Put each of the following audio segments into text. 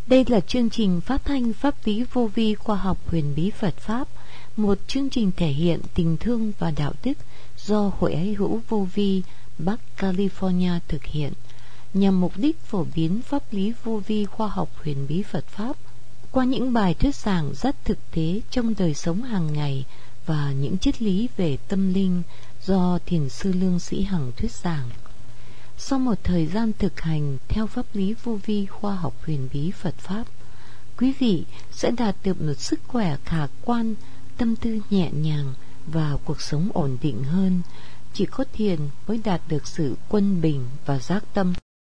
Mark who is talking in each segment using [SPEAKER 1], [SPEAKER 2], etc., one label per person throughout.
[SPEAKER 1] Đây là chương trình phát thanh pháp lý vô vi khoa học huyền bí Phật Pháp, một chương trình thể hiện tình thương và đạo đức do Hội Ái Hữu Vô Vi Bắc California thực hiện, nhằm mục đích phổ biến pháp lý vô vi khoa học huyền bí Phật Pháp qua những bài thuyết giảng rất thực tế trong đời sống hàng ngày và những triết lý về tâm linh do Thiền sư Lương Sĩ Hằng thuyết giảng. Sau một thời gian thực hành theo pháp lý vô vi khoa học huyền bí Phật Pháp, quý vị sẽ đạt được một sức khỏe khả quan, tâm tư nhẹ nhàng và cuộc sống ổn định hơn. Chỉ có thiền mới đạt được sự quân bình và giác tâm.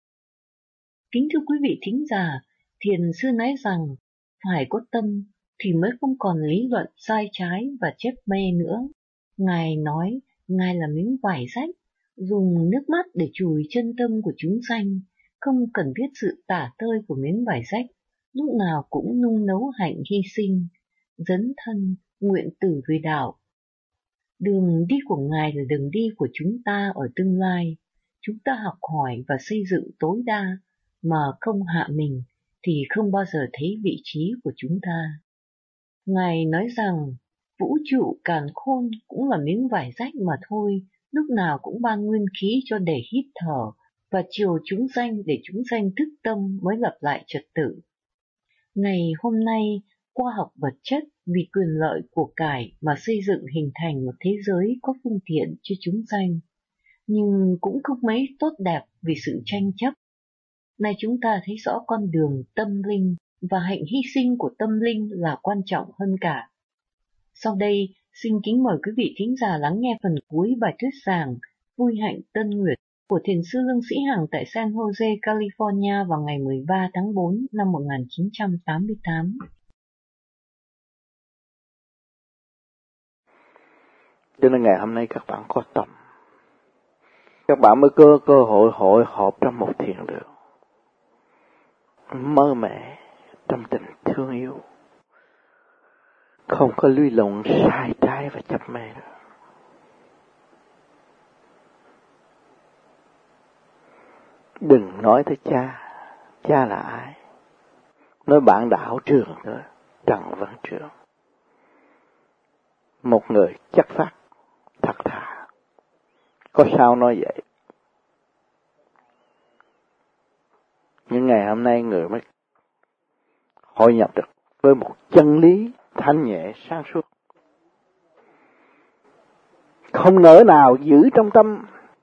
[SPEAKER 2] Kính thưa quý vị thính giả, Thiền sư nói rằng phải có tâm thì mới không còn lý luận sai trái và chép mê nữa. Ngài nói Ngài là miếng vải rách, dùng nước mắt để chùi chân tâm của chúng sanh, không cần biết sự tả tơi của miếng vải rách, lúc nào cũng nung nấu hạnh hy sinh, dấn thân, nguyện tử vì đạo. Đường đi của Ngài là đường đi của chúng ta ở tương lai. Chúng ta học hỏi và xây dựng tối đa, mà không hạ mình thì không bao giờ thấy vị trí của chúng ta. Ngài nói rằng vũ trụ càn khôn cũng là miếng vải rách mà thôi, lúc nào cũng ban nguyên khí cho để hít thở và chiều chúng sanh để chúng sanh thức tâm mới lập lại trật tự. Ngày hôm nay, khoa học vật chất vì quyền lợi của cải mà xây dựng hình thành một thế giới có phương tiện cho chúng sanh, nhưng cũng không mấy tốt đẹp vì sự tranh chấp. Nay chúng ta thấy rõ con đường tâm linh và hạnh hy sinh của tâm linh là quan trọng hơn cả. Sau đây, xin kính mời quý vị thính giả lắng nghe phần cuối bài thuyết giảng Vui hạnh Tân Nguyệt của Thiền sư Lương Sĩ Hằng tại San Jose, California vào ngày 13 tháng 4 năm 1988.
[SPEAKER 3] Cho nên ngày hôm nay các bạn có tâm, các bạn mới cơ hội hội họp trong một thiền đường, mơ mẹ trong tình thương yêu, không có lý luận sai trái và chấp mê nữa. Đừng nói tới cha là ai? Nói bạn đạo trường thôi, Trần Văn Trường. Một người chất phác, thật thà. Có sao nói vậy? Nhưng ngày hôm nay người mới hội nhập được với một chân lý thanh nhẹ sáng suốt, không nỡ nào giữ trong tâm,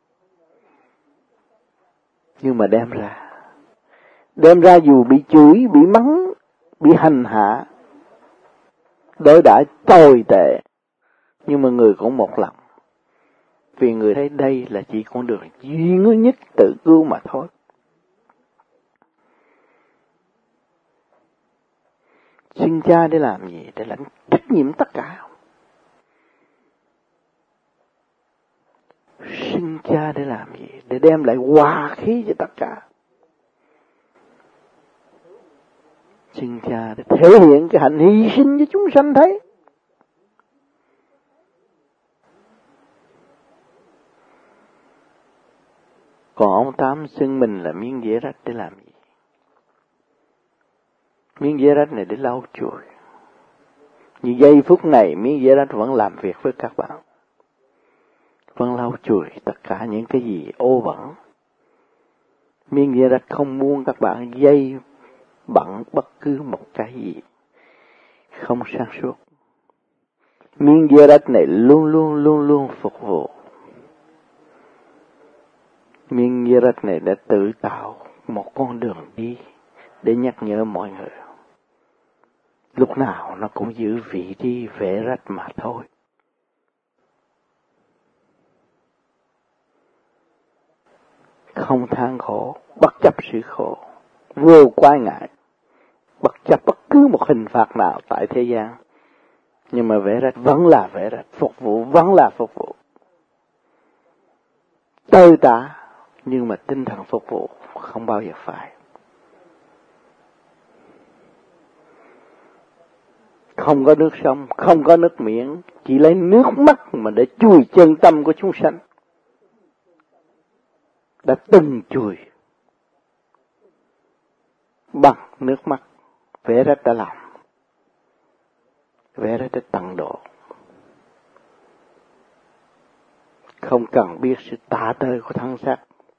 [SPEAKER 3] nhưng mà đem ra dù bị chửi, bị mắng, bị hành hạ, đối đãi tồi tệ, nhưng mà người cũng một lòng, vì người thấy đây là chỉ con đường duy nhất tự cứu mà thôi. Sinh cha để làm gì? Để lãnh trách nhiệm tất cả. Sinh cha để làm gì? Để đem lại hòa khí cho tất cả. Sinh cha để thể hiện cái hạnh hy sinh cho chúng sanh thấy. Còn ông Tám xưng mình là miếng dĩa rách để làm gì? Miếng dĩa rách này để lau chùi. Như giây phút này miếng dĩa rách vẫn làm việc với các bạn. Vẫn lau chùi tất cả những cái gì ô bẩn. Miếng dĩa rách không muốn các bạn dây bận bất cứ một cái gì không sáng suốt. Miếng dĩa rách này luôn luôn phục vụ. Miếng dĩa rách này đã tự tạo một con đường đi để nhắc nhở mọi người. Lúc nào nó cũng giữ vị trí vẽ rách mà thôi. Không than khổ, bất chấp sự khổ, vô quái ngại, bất chấp bất cứ một hình phạt nào tại thế gian. Nhưng mà vẽ rách vẫn là vẽ rách, phục vụ vẫn là phục vụ. Tơi tả, nhưng mà tinh thần phục vụ không bao giờ phải. Không có nước sông, không có nước miệng, chỉ lấy nước mắt mà để chùi chân tâm của chúng sanh. Đã từng chùi bằng nước mắt vẽ rách đã làm, vẽ rách đã tận độ, không cần biết sự tả tơi của thân xác,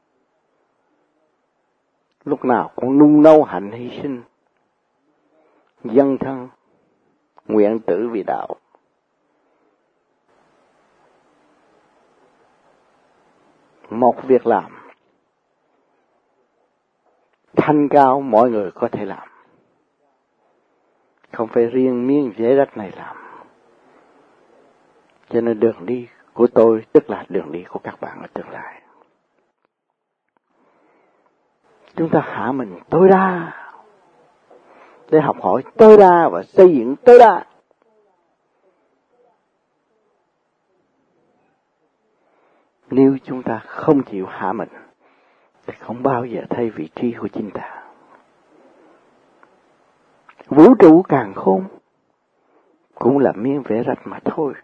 [SPEAKER 3] lúc nào cũng nung nấu hạnh hy sinh, dâng thân, nguyện tử vì đạo. Một việc làm thanh cao mọi người có thể làm, không phải riêng miếng giấy đất này làm. Cho nên đường đi của tôi tức là đường đi của các bạn ở tương lai. Chúng ta hạ mình tối đa để học hỏi tối đa và xây dựng tối đa. Nếu chúng ta không chịu hạ mình thì không bao giờ thấy vị trí của chính ta. Vũ trụ càn khôn cũng là miếng vẽ rách mà thôi.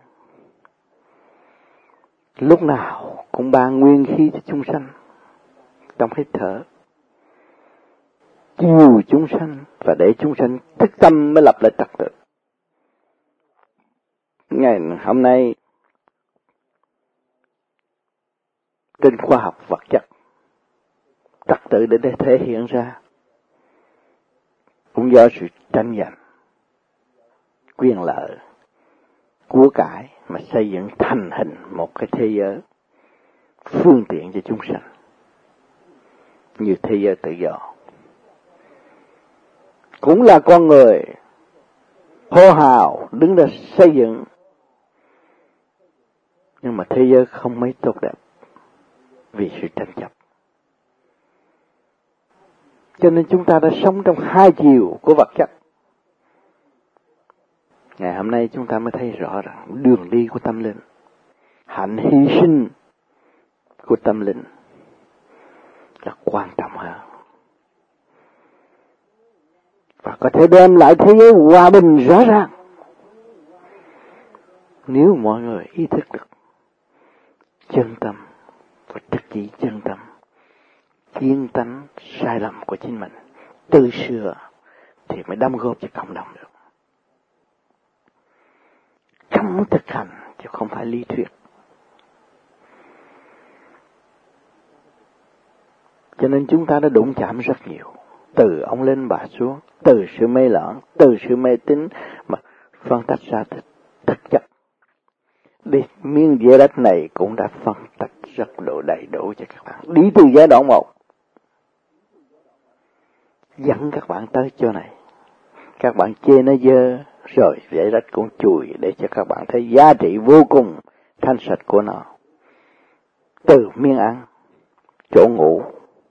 [SPEAKER 3] Lúc nào cũng ban nguyên khí cho chúng sanh trong hít thở, chiều chúng sanh và để chúng sanh thức tâm mới lập lại trật tự. Ngày hôm nay trên khoa học vật chất, trật tự để thể hiện ra cũng do sự tranh giành, quyền lợi, của cải mà xây dựng thành hình một cái thế giới phương tiện cho chúng sanh như thế giới tự do. Cũng là con người hô hào đứng ra xây dựng, nhưng mà thế giới không mấy tốt đẹp vì sự tranh chấp. Cho nên chúng ta đã sống trong hai chiều của vật chất. Ngày hôm nay chúng ta mới thấy rõ rằng đường đi của tâm linh, hạnh hy sinh của tâm linh là quan trọng hơn, và có thể đem lại thế giới hòa bình rõ ràng nếu mọi người ý thức được chân tâm và thực chỉ chân tâm, kiến tánh sai lầm của chính mình, tự sửa thì mới đóng góp cho cộng đồng được. Trong thực hành chứ không phải lý thuyết. Cho nên chúng ta đã đụng chạm rất nhiều, từ ông lên bà xuống, từ sự mê loạn, từ sự mê tín mà phân tách ra thực chất. Đi miếng địa đất này cũng đã phân tách rất đầy đủ cho các bạn. Đi từ giai đoạn 1 dẫn các bạn tới chỗ này. Các bạn chê nó dơ, rồi dãy đất cũng chùi để cho các bạn thấy giá trị vô cùng thanh sạch của nó. Từ miếng ăn, chỗ ngủ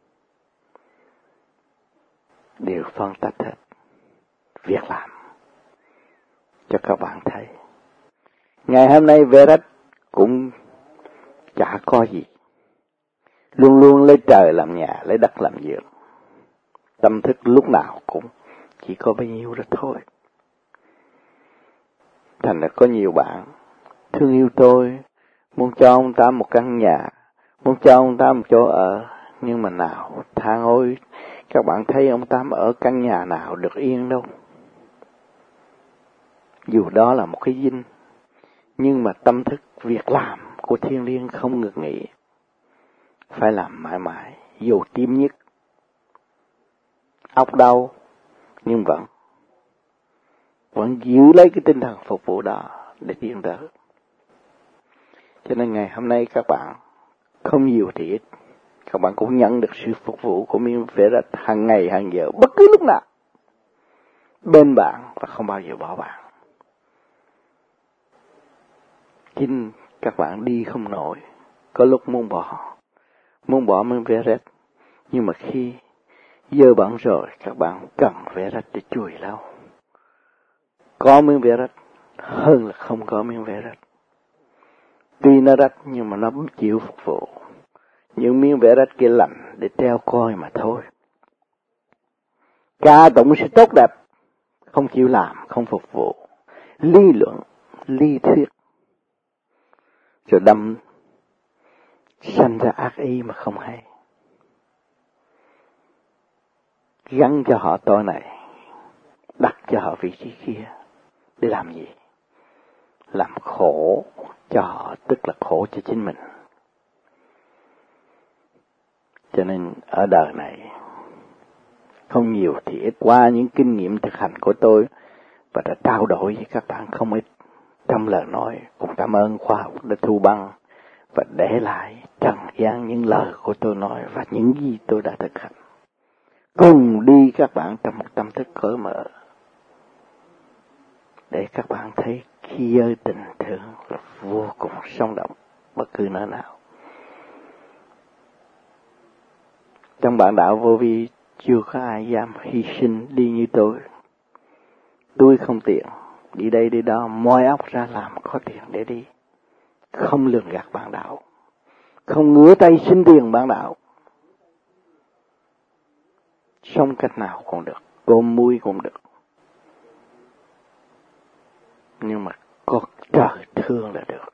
[SPEAKER 3] đều phân tách hết. Việc làm cho các bạn thấy. Ngày hôm nay về đất cũng chả có gì. Luôn luôn lấy trời làm nhà, lấy đất làm giường. Tâm thức lúc nào cũng chỉ có bấy nhiêu đó thôi. Thành ra có nhiều bạn thương yêu tôi, muốn cho ông ta một căn nhà, muốn cho ông ta một chỗ ở, nhưng mà nào than ôi, các bạn thấy ông ta ở căn nhà nào được yên đâu. Dù đó là một cái dinh, nhưng mà tâm thức việc làm của thiên liêng không ngừng nghỉ, phải làm mãi mãi, dù tim nhức, óc đau, nhưng vẫn giữ lấy cái tinh thần phục vụ đó để tiến tới. Cho nên ngày hôm nay các bạn không nhiều thì ít, các bạn cũng nhận được sự phục vụ của miếng vẽ rách hàng ngày hàng giờ, bất cứ lúc nào bên bạn và không bao giờ bỏ bạn. Chính các bạn đi không nổi, có lúc muốn bỏ miếng vẽ rách, nhưng mà khi dơ bẩn rồi các bạn cần vẽ rách để chùi lau. Có miếng vẽ rách hơn là không có miếng vẽ rách. Tuy nó rách nhưng mà nó chịu phục vụ. Những miếng vẽ rách kia lạnh để treo coi mà thôi. Ca tụng sự tốt đẹp, không chịu làm, không phục vụ. Lý luận, lý thuyết, rồi đâm sanh ra ác ý mà không hay. Gắn cho họ tôi này đặt cho họ vị trí kia. Để làm gì? Làm khổ cho họ, tức là khổ cho chính mình. Cho nên ở đời này, không nhiều thì ít, qua những kinh nghiệm thực hành của tôi và đã trao đổi với các bạn không ít trong lời nói, cũng cảm ơn khoa học đã thu băng và để lại trần gian những lời của tôi nói và những gì tôi đã thực hành. Cùng đi các bạn trong một tâm thức cởi mở, để các bạn thấy khi giới tình thương là vô cùng sống động bất cứ nơi nào. Trong bản đạo vô vi chưa có ai dám hy sinh đi như tôi. Tôi không tiền, đi đây đi đó, moi óc ra làm có tiền để đi. Không lường gạt bản đạo, không ngửa tay xin tiền bản đạo. Sống cách nào cũng được, cơm muối cũng được. Nhưng mà có trời thương là được.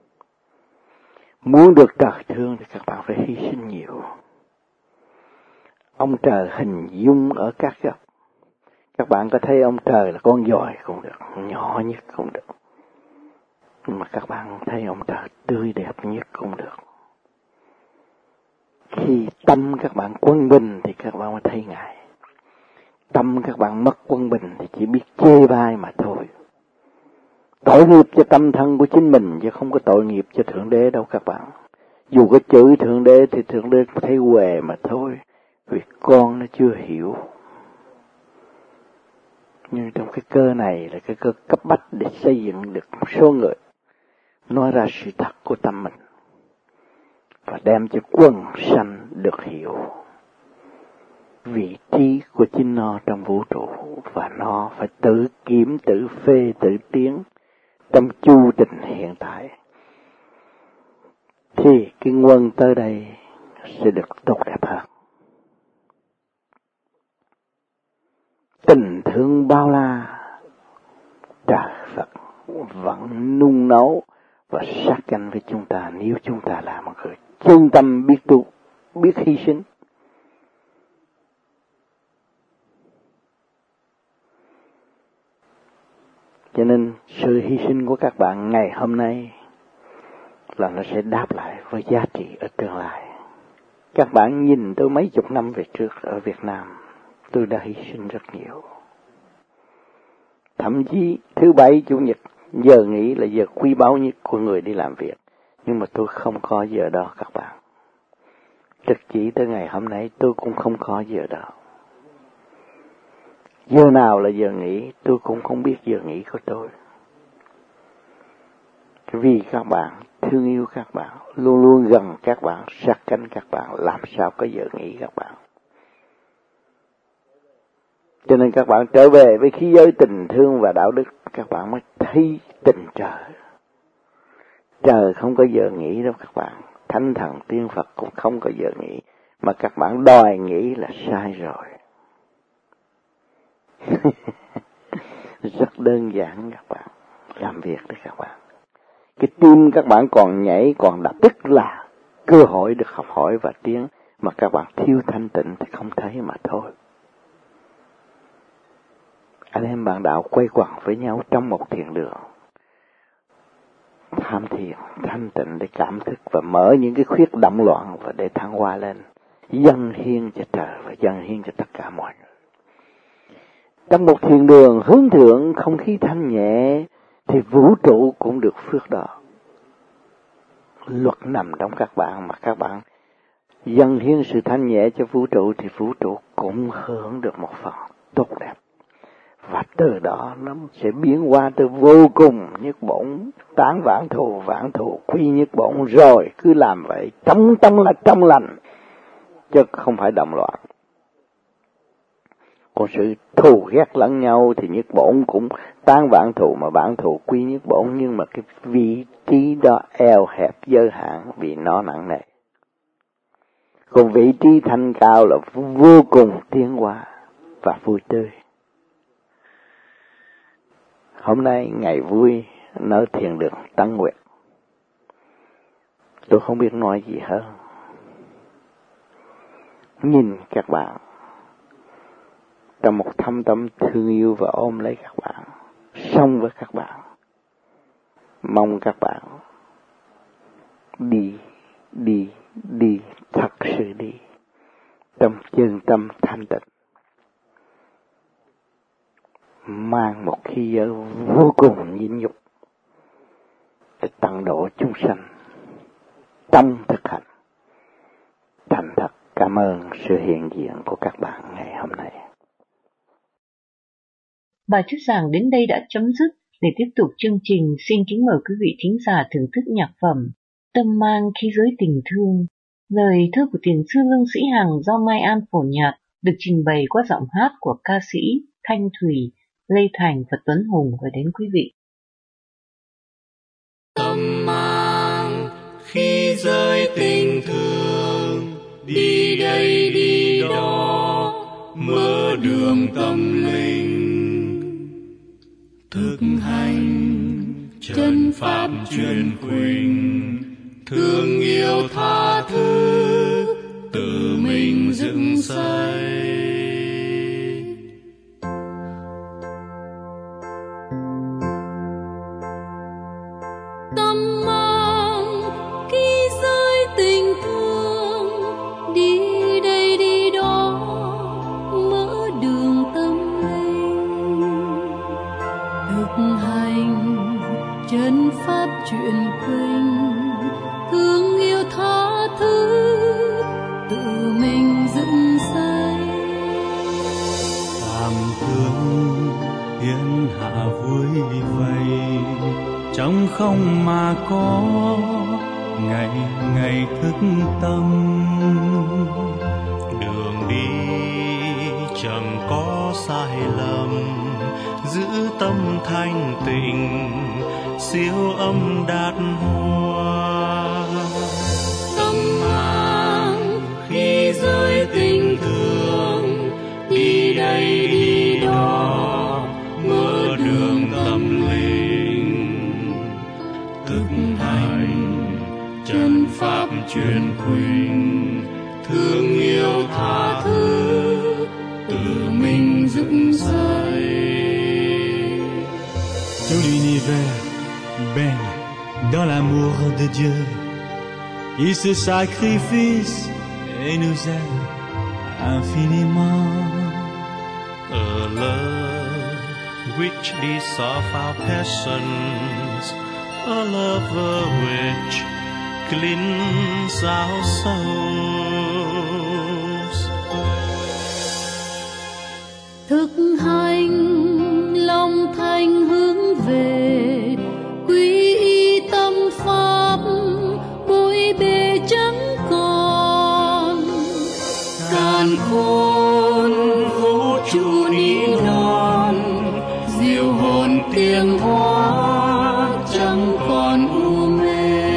[SPEAKER 3] Muốn được trời thương thì các bạn phải hy sinh nhiều. Ông trời hình dung ở các góc. Các bạn có thấy ông trời là con giòi cũng được, nhỏ nhất cũng được. Nhưng mà các bạn thấy ông trời tươi đẹp nhất cũng được. Khi tâm các bạn quân bình thì các bạn mới thấy Ngài. Tâm các bạn mất quân bình thì chỉ biết chê bai mà thôi. Tội nghiệp cho tâm thân của chính mình chứ không có tội nghiệp cho Thượng Đế đâu các bạn. Dù có chửi Thượng Đế thì Thượng Đế thấy huề mà thôi. Vì con nó chưa hiểu. Nhưng trong cái cơ này là cái cơ cấp bách để xây dựng được một số người nói ra sự thật của tâm mình và đem cho quần sanh được hiểu vị trí của chính nó trong vũ trụ, và nó phải tự kiểm, tự phê, tự tiến trong chu trình hiện tại. Thì cái nguồn tới đây sẽ được tốt đẹp hơn. Tình thương bao la, trời Phật vẫn nung nấu và sát canh với chúng ta nếu chúng ta là một người chân tâm biết tu, biết hy sinh. Cho nên sự hy sinh của các bạn ngày hôm nay là nó sẽ đáp lại với giá trị ở tương lai. Các bạn nhìn tôi mấy chục năm về trước ở Việt Nam, tôi đã hy sinh rất nhiều. Thậm chí thứ Bảy, Chủ nhật, giờ nghỉ là giờ quý báu nhất của người đi làm việc. Nhưng mà tôi không có giờ đó các bạn. Trực chỉ tới ngày hôm nay tôi cũng không có giờ đó. Giờ nào là giờ nghỉ tôi cũng không biết giờ nghỉ của tôi. Vì các bạn, thương yêu các bạn, luôn luôn gần các bạn, sát cánh các bạn, làm sao có giờ nghỉ các bạn. Cho nên các bạn trở về với khí giới tình thương và đạo đức, các bạn mới thấy tình trời. Trời không có giờ nghỉ đâu các bạn. Thánh thần tiên Phật cũng không có giờ nghỉ. Mà các bạn đòi nghỉ là sai rồi. Rất đơn giản các bạn. Làm việc đấy các bạn. Cái tim các bạn còn nhảy, còn đập, tức là cơ hội được học hỏi và tiến. Mà các bạn thiếu thanh tịnh thì không thấy mà thôi. Anh em bạn đạo quay quần với nhau trong một thiền đường. Tham thiền, thanh tịnh để cảm thức và mở những cái khuyết động loạn và để thăng hoa lên. Dâng hiến cho trời và dâng hiến cho tất cả mọi người. Trong một thiền đường hướng thượng, không khí thanh nhẹ thì vũ trụ cũng được phước đó. Luật nằm trong các bạn mà các bạn dâng hiến sự thanh nhẹ cho vũ trụ thì vũ trụ cũng hưởng được một phần tốt đẹp. Và từ đó nó sẽ biến hóa từ vô cùng nhất bổn, tán vãn thù, quy nhất bổn, rồi cứ làm vậy, trong là trong lành, chứ không phải động loạn. Còn sự thù ghét lẫn nhau thì nhất bổn cũng tán vãn thù mà vãn thù quy nhất bổn, nhưng mà cái vị trí đó eo hẹp giới hạn vì nó nặng nề. Còn vị trí thanh cao là vô cùng tiến hóa và vui tươi. Hôm nay ngày vui nơi thiền đường Tăng Nguyệt. Tôi không biết nói gì hơn. Nhìn các bạn trong một thâm tâm thương yêu và ôm lấy các bạn, sống với các bạn. Mong các bạn đi, thật sự đi, trong chân tâm thanh tịnh, mang một khí giới vô cùng nhịn nhục để tận độ chúng sanh trong thực hành. Thành thật cảm ơn sự hiện diện của các bạn ngày hôm nay.
[SPEAKER 2] Bài thuyết giảng đến đây đã chấm dứt. Để tiếp tục chương trình, xin kính mời quý vị thính giả thưởng thức nhạc phẩm Tâm mang khí giới tình thương, lời thơ của Thiền sư Lương Sĩ Hằng do Mai An phổ nhạc, được trình bày qua giọng hát của ca sĩ Thanh Thủy, Lê Thành và Tuấn Hùng gửi đến quý vị.
[SPEAKER 4] Tâm mang khí giới tình thương, đi đây đi đó, mở đường tâm linh. Thực hành chân pháp truyền khuynh, thương yêu tha thứ, tự mình dựng xây.
[SPEAKER 5] Tâm mang khí giới tình thương, đi đây đi đó, mở đường tâm linh. Thực hành chân pháp truyền khuynh, thương yêu tha thứ, tự mình dựng xây.
[SPEAKER 4] Phàm thương thiên hạ vui vầy, trong không mà có, ngày ngày thức tâm. Đường đi chẳng có sai lầm, giữ tâm thanh tịnh, siêu âm đạt hoa. Tâm mang khí giới tình thương, đi đây đi đó, mở đường tâm linh. Thực hành chân pháp truyền khuynh, thương yêu tha thứ, tự mình dựng xây.
[SPEAKER 6] Tout l'univers baigne dans l'amour de Dieu. Il se sacrifice et nous aime infiniment.
[SPEAKER 4] A love which dissolves our passions, a love which cleans our souls.
[SPEAKER 5] Thực hành lòng thành hướng về, quy y tâm pháp, bối bề chẳng còn.
[SPEAKER 4] Càn khôn vũ trụ ní non, diệu hồn tiếng hóa chẳng còn u mê.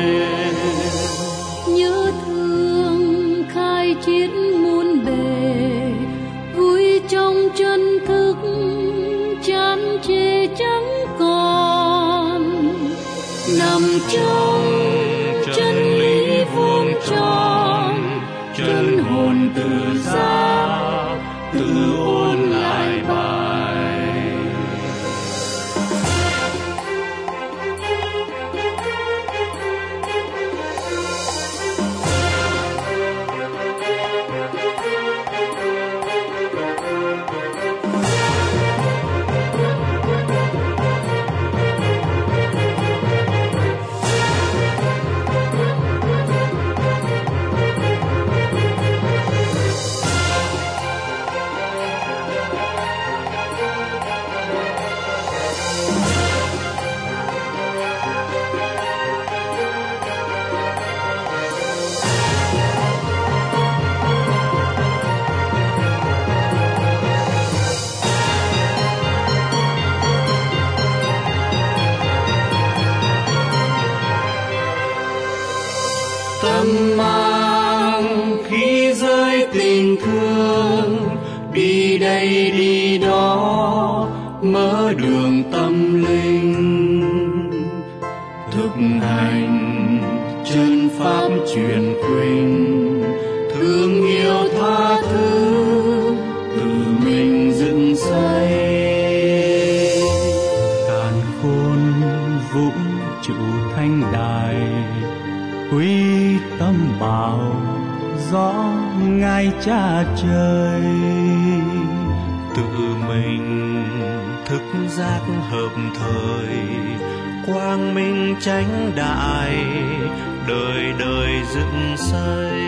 [SPEAKER 5] Nhớ thương khai chiết muôn bề, vui trong chân thức, chán chê chẳng còn.
[SPEAKER 4] Nằm trong chân lý vuông tròn, chân hồn tự giác, tự ôn lại bài. Tâm mang khí giới tình thương, đi đây đi đó, mở đường tâm linh. Thực hành chân pháp truyền khuynh, thương yêu tha thứ, tự mình
[SPEAKER 6] tâm bảo gió ngay cha trời.
[SPEAKER 4] Tự mình thức giác hợp thời, quang minh chánh đại, đời đời dựng xây.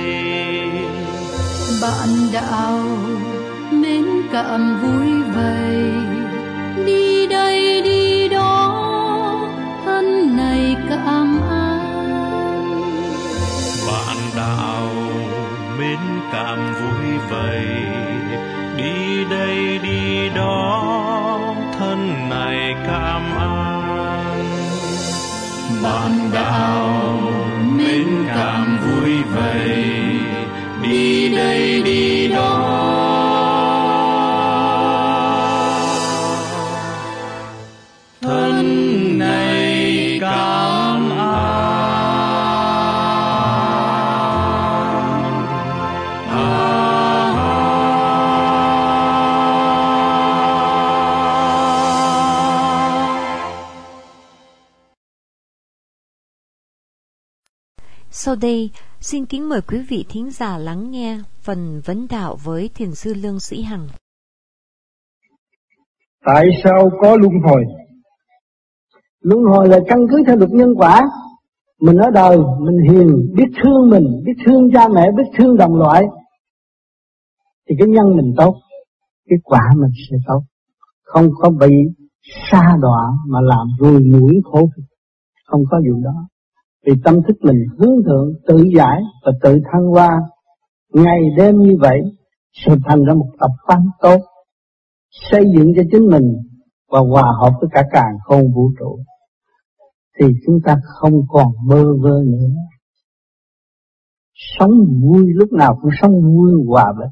[SPEAKER 5] Bạn đạo mến cảm vui vầy, đi đây đi đó thân này cảm an.
[SPEAKER 4] Bạn đạo mến cảm vui vầy, đi đây đi đó thân này cảm an. Bạn đạo mến cảm vui vầy, đi đây đi đó thân này cảm an.
[SPEAKER 1] Sau đây, xin kính mời quý vị thính giả lắng nghe phần vấn đạo với Thiền sư Lương Sĩ Hằng.
[SPEAKER 7] Tại sao có luân hồi? Luân hồi là căn cứ theo luật nhân quả. Mình ở đời, mình hiền, biết thương mình, biết thương cha mẹ, biết thương đồng loại, thì cái nhân mình tốt, cái quả mình sẽ tốt. Không có bị sa đọa mà làm ruồi muỗi khổ, không có vụ đó. Vì tâm thức mình hướng thượng, tự giải và tự thăng hoa, ngày đêm như vậy sẽ thành ra một tập quán tốt, xây dựng cho chính mình và hòa hợp với cả càn khôn vũ trụ, thì chúng ta không còn bơ vơ nữa. Sống vui, lúc nào cũng sống vui hòa bình.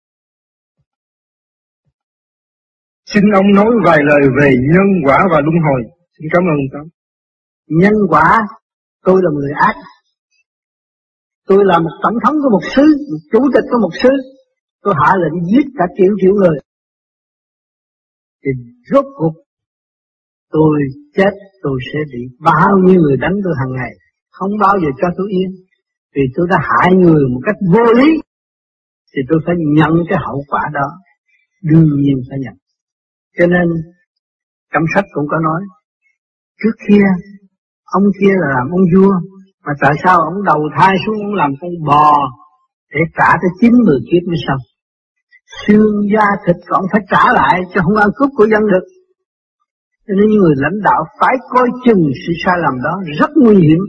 [SPEAKER 8] Xin ông nói vài lời về nhân quả và luân hồi. Xin cảm ơn ông.
[SPEAKER 7] Nhân quả, tôi là người ác. Tôi là một tổng thống của một xứ, một chủ tịch của một xứ. Tôi hạ lệnh giết cả triệu người. Thì rốt cuộc tôi chết, tôi sẽ bị bao nhiêu người đánh tôi hàng ngày, không bao giờ cho tôi yên. Vì tôi đã hại người một cách vô lý, thì tôi phải nhận cái hậu quả đó. Đương nhiên phải nhận. Cho nên trong sách cũng có nói, trước kia ông kia là làm ông vua, mà tại sao ông đầu thai xuống ông làm con bò để trả tới 90 kiếp mới xong. Xương da thịt còn phải trả lại, chứ không ăn cướp của dân được. Cho nên những người lãnh đạo phải coi chừng sự sai lầm đó, rất nguy hiểm.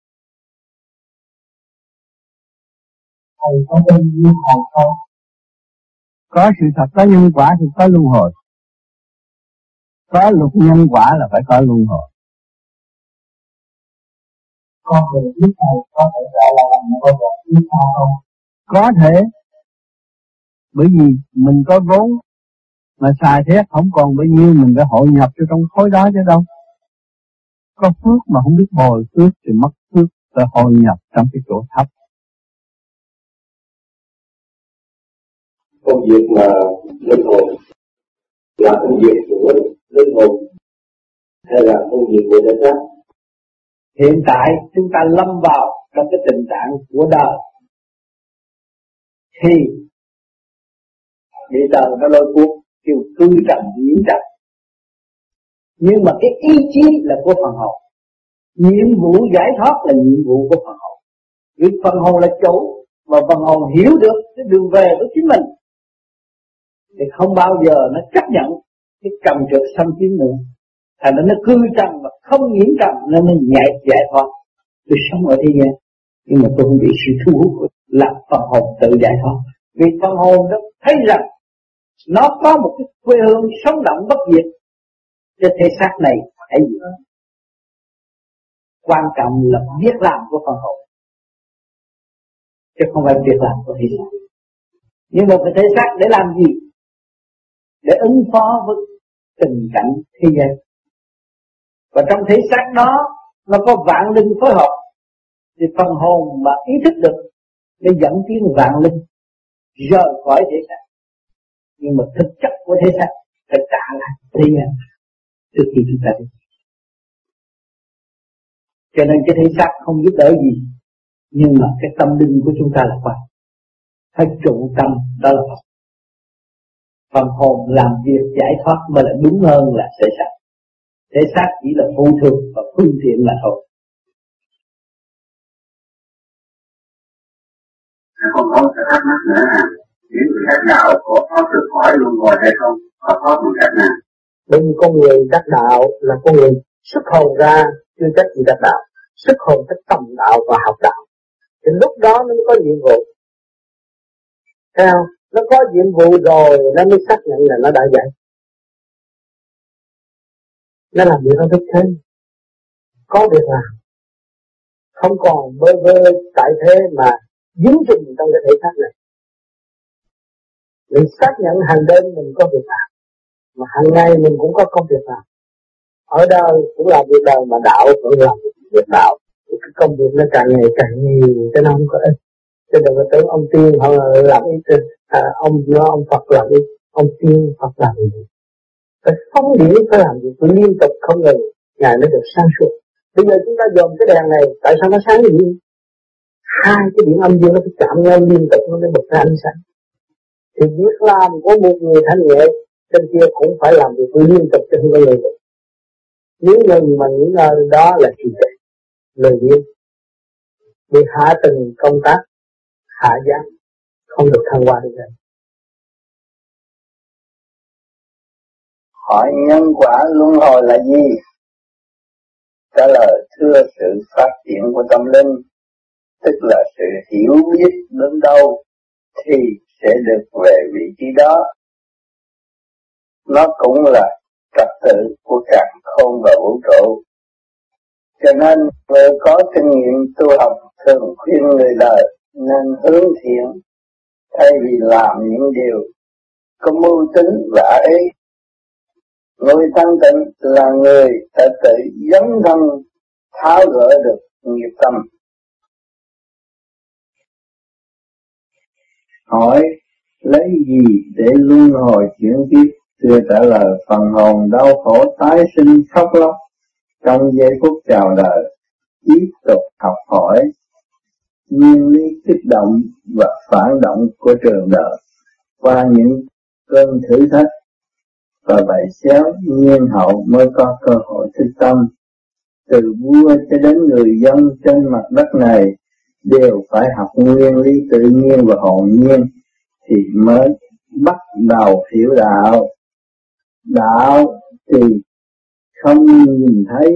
[SPEAKER 9] Thầy có tên luân hồi không?
[SPEAKER 7] Có sự thật, có nhân quả thì có luân hồi. Có luật nhân quả là phải có luân hồi.
[SPEAKER 9] Con người biết thầy có thể gọi là làm một vật biết sao không?
[SPEAKER 7] Có thể, bởi vì mình có vốn mà xài thế không còn bao nhiêu, mình phải hội nhập cho trong khối đó chứ đâu. Có phước mà không biết bồi phước thì mất phước, phải hội nhập trong cái chỗ thấp.
[SPEAKER 9] Công việc mà linh hồn là công việc của linh hồn hay là công việc của thể xác?
[SPEAKER 7] Hiện tại chúng ta lâm vào trong cái tình trạng của đời thì bị đời nó lôi cuốn kêu cư trần nhiễm trần, nhưng mà cái ý chí là của phần hồn. Nhiệm vụ giải thoát là nhiệm vụ của phần hồn, vì phần hồn là chủ, mà phần hồn hiểu được cái đường về của chính mình thì không bao giờ nó chấp nhận cái trần trượt xâm chiếm nữa. Thành ra nó cư trần và không nhiễm trần, nên nó giải thoát. Tôi sống ở thế gian nhưng mà tôi không bị sự thu hút là phần hồn tự giải thoát. Vì phần hồn nó thấy rằng nó có một cái quê hương sống động bất diệt, cho thể xác này phải gì đó. Quan trọng là việc làm của phần hồn, chứ không phải việc làm của thể xác. Nhưng mà cái thể xác để làm gì? Để ứng phó với tình cảnh thế gian. Và trong thể xác đó nó có vạn linh phối hợp, thì phần hồn mà ý thức được để dẫn tiến vạn linh rời khỏi thể xác. Nhưng mà thực chất của thể xác phải trả lại thế gian trước khi chúng ta đi. Cho nên cái thể xác không giúp đỡ gì, Nhưng mà cái tâm linh của chúng ta là quan, phải trụ tâm, đó là phần hồn làm việc giải thoát mà lại đúng hơn là thể xác. Thể xác chỉ là phụ thuộc và phương tiện mà thôi.
[SPEAKER 9] Còn có một cái thắc mắc nữa là những người đắc đạo có thoát được khỏi luân hồi hay không? Có thoát một cách nào?
[SPEAKER 7] Bởi vì con người đắc đạo là con người xuất hồn ra, chưa chắc gì đắc đạo. Xuất hồn tới tầm đạo và học đạo. Thì lúc đó nó mới có nhiệm vụ. Thấy không? Nó có nhiệm vụ rồi nó mới xác nhận là nó đã dạy. Nó làm việc không thức thế, có việc làm, không còn bơ vơ tại thế mà dính chìm trong cái thể xác này. Mình xác nhận hàng đêm mình có việc làm, mà hàng ngày mình cũng có công việc làm. Ở đời cũng làm việc đời, mà đạo cũng làm việc đạo. Cái công việc nó càng ngày càng nhiều, cho nên không có ích. Cho đừng có tưởng ông tiên họ làm ít, ông Phật làm ít, ông tiên Phật làm gì. Phải phóng điển, phải làm việc liên tục không ngừng, ngày mới được sáng suốt. Bây giờ chúng ta dòm cái đèn này, tại sao nó sáng như vậy? Hai cái điểm âm dương nó phải chạm nhau liên tục nó mới bật ra ánh sáng. Thì việc làm của một người thanh nhẹ trên kia cũng phải làm việc liên tục cho người người. Nếu ngừng mà những nơi đó là trì trệ, lời điên, bị hạ từng công tác, hạ giá, không được thăng hoa được.
[SPEAKER 9] Hỏi nhân quả luân hồi là gì? Trả lời thưa sự phát triển của tâm linh, tức là sự hiểu biết đến đâu thì sẽ được về vị trí đó. Nó cũng là trật tự của càn khôn và vũ trụ. Cho nên người có kinh nghiệm tu học thường khuyên người đời nên hướng thiện thay vì làm những điều có mưu tính và ý. Người thanh tịnh là người đã tự dấn thân tháo gỡ được nghiệp tâm. Hỏi lấy gì để luân hồi chuyển kiếp? Thưa trả lời phần hồn đau khổ tái sinh khóc lóc trong giây phút chào đời, tiếp tục học hỏi nguyên lý kích động và phản động của trường đời qua những cơn thử thách, và vậy xéo nhiên hậu mới có cơ hội thức tâm. Từ vua cho đến người dân trên mặt đất này đều phải học nguyên lý tự nhiên và hồn nhiên thì mới bắt đầu hiểu đạo. Đạo thì không nhìn thấy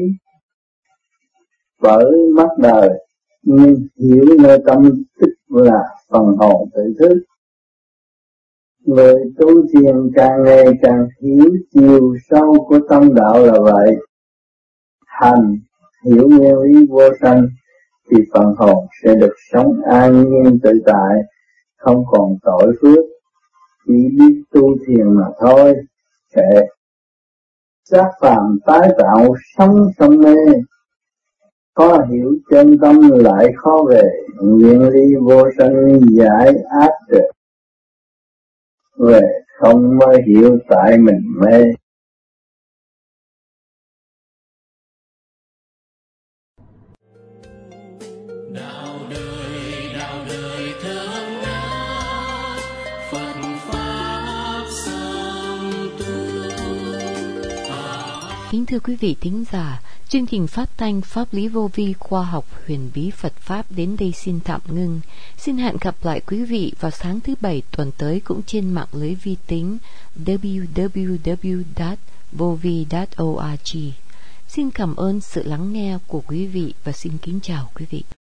[SPEAKER 9] bởi mắt đời, nhưng hiểu nơi tâm tức là phần hồn tự thức. Người tu thiền càng ngày càng hiểu chiều sâu của tâm đạo là vậy. Hành hiểu nguyên lý vô sanh thì phần hồn sẽ được sống an nhiên tự tại, không còn tội phước, chỉ biết tu thiền mà thôi. Kệ xác phàm tái tạo sống trong mê, khó hiểu chân tâm lại khó về, nguyên lý vô sanh giải áp được. Về không mới hiểu tại mình mê.
[SPEAKER 4] Đạo đời thơm ngát, Phật pháp song tu.
[SPEAKER 1] Kính thưa quý vị thính giả, chương trình phát thanh Pháp lý vô vi khoa học huyền bí Phật Pháp đến đây xin tạm ngưng. Xin hẹn gặp lại quý vị vào sáng thứ Bảy tuần tới cũng trên mạng lưới vi tính www.vovi.org. Xin cảm ơn sự lắng nghe của quý vị và xin kính chào quý vị.